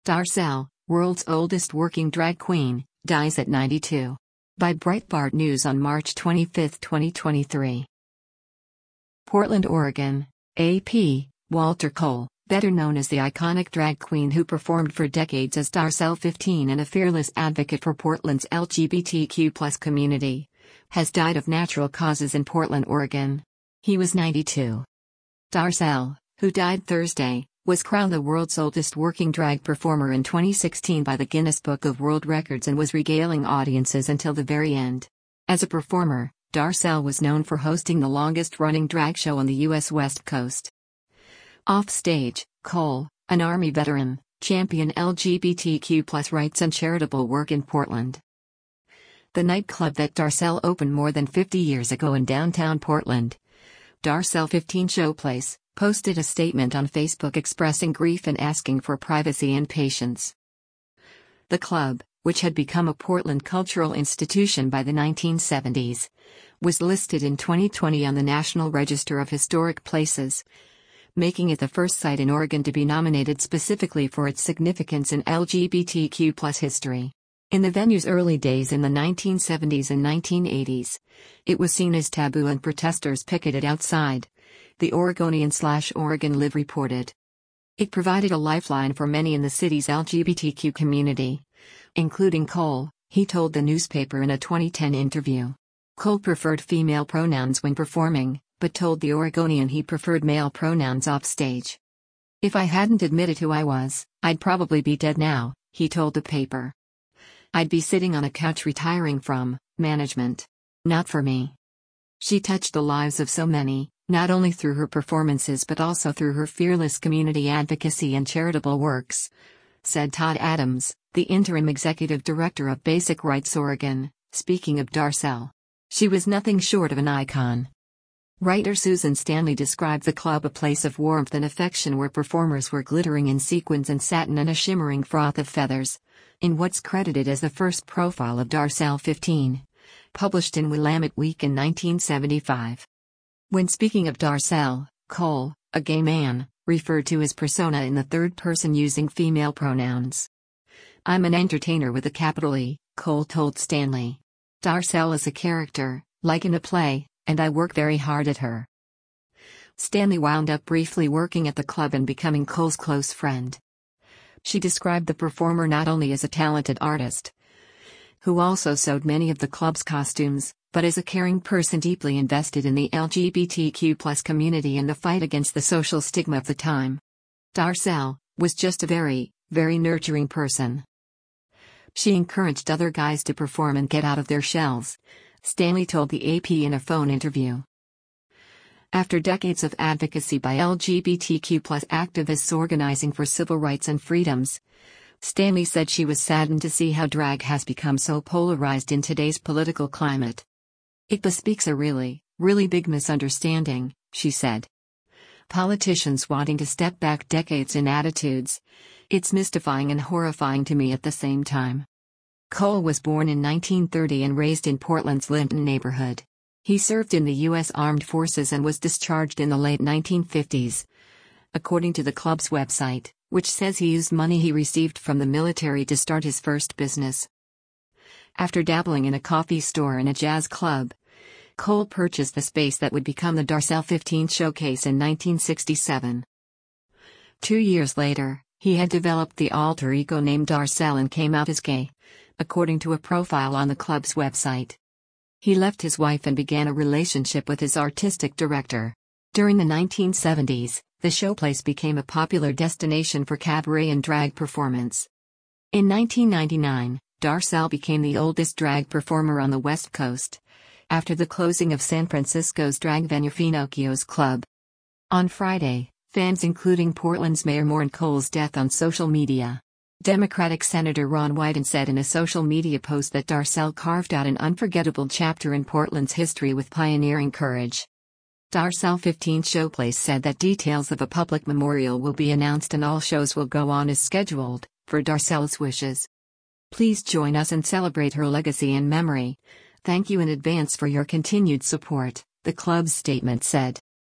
Darcel, world's oldest working drag queen, dies at 92. By Breitbart News on March 25, 2023. Portland, Oregon. AP, Walter Cole, better known as the iconic drag queen who performed for decades as Darcel 15 and a fearless advocate for Portland's LGBTQ+ community, has died of natural causes in Portland, Oregon. He was 92. Darcel, who died Thursday, was crowned the world's oldest working drag performer in 2016 by the Guinness Book of World Records and was regaling audiences until the very end. As a performer, Darcel was known for hosting the longest-running drag show on the U.S. West Coast. Offstage, Cole, an Army veteran, championed LGBTQ+ rights and charitable work in Portland. The nightclub that Darcel opened more than 50 years ago in downtown Portland, Darcel 15 Showplace, posted a statement on Facebook expressing grief and asking for privacy and patience. The club, which had become a Portland cultural institution by the 1970s, was listed in 2020 on the National Register of Historic Places, making it the first site in Oregon to be nominated specifically for its significance in LGBTQ+ history. In the venue's early days in the 1970s and 1980s, it was seen as taboo and protesters picketed outside, the Oregonian/Oregon Live reported. It provided a lifeline for many in the city's LGBTQ community, including Cole, he told the newspaper in a 2010 interview. Cole preferred female pronouns when performing, but told the Oregonian he preferred male pronouns offstage. "If I hadn't admitted who I was, I'd probably be dead now," he told the paper. "I'd be sitting on a couch retiring from management. Not for me." She touched the lives of so many, not only through her performances but also through her fearless community advocacy and charitable works, said Todd Adams, the interim executive director of Basic Rights Oregon, speaking of Darcel. "She was nothing short of an icon." Writer Susan Stanley described the club a place of warmth and affection where performers were glittering in sequins and satin and a shimmering froth of feathers, in what's credited as the first profile of Darcel 15, published in Willamette Week in 1975. When speaking of Darcel, Cole, a gay man, referred to his persona in the third person using female pronouns. "I'm an entertainer with a capital E," Cole told Stanley. "Darcel is a character, like in a play, and I work very hard at her." Stanley wound up briefly working at the club and becoming Cole's close friend. She described the performer not only as a talented artist, who also sewed many of the club's costumes, but as a caring person deeply invested in the LGBTQ+ community and the fight against the social stigma of the time. Darcel was just a very, very nurturing person. She encouraged other guys to perform and get out of their shells, Stanley told the AP in a phone interview. After decades of advocacy by LGBTQ+ activists organizing for civil rights and freedoms, Stanley said she was saddened to see how drag has become so polarized in today's political climate. "It bespeaks a really, really big misunderstanding," she said. "Politicians wanting to step back decades in attitudes. It's mystifying and horrifying to me at the same time." Cole was born in 1930 and raised in Portland's Linton neighborhood. He served in the U.S. Armed Forces and was discharged in the late 1950s, according to the club's website, which says he used money he received from the military to start his first business. After dabbling in a coffee store and a jazz club, Cole purchased the space that would become the Darcel 15 Showcase in 1967. 2 years later, he had developed the alter ego named Darcel and came out as gay, according to a profile on the club's website. He left his wife and began a relationship with his artistic director. During the 1970s, the showplace became a popular destination for cabaret and drag performance. In 1999, Darcel became the oldest drag performer on the West Coast, after the closing of San Francisco's drag venue Finocchio's Club. On Friday, fans including Portland's Mayor mourned Cole's death on social media. Democratic Senator Ron Wyden said in a social media post that Darcel carved out an unforgettable chapter in Portland's history with pioneering courage. Darcel 15 Showplace said that details of a public memorial will be announced and all shows will go on as scheduled, for Darcel's wishes. Please join us and celebrate her legacy and memory. Thank you in advance for your continued support, the club's statement said.